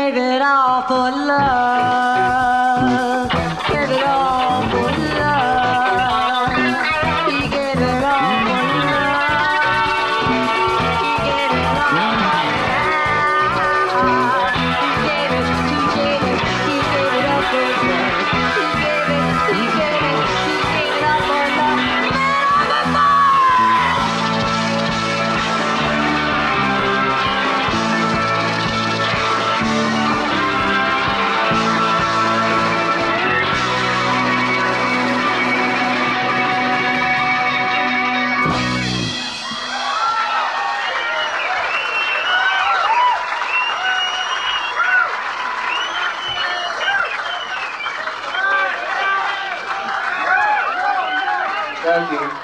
gave it all for love. Gave it all for love. He gave it all for love. He gave it all for love. He gave it, he gave it, he gave it up for love. He gave it, he gave it, he gave it all for love. Thank you.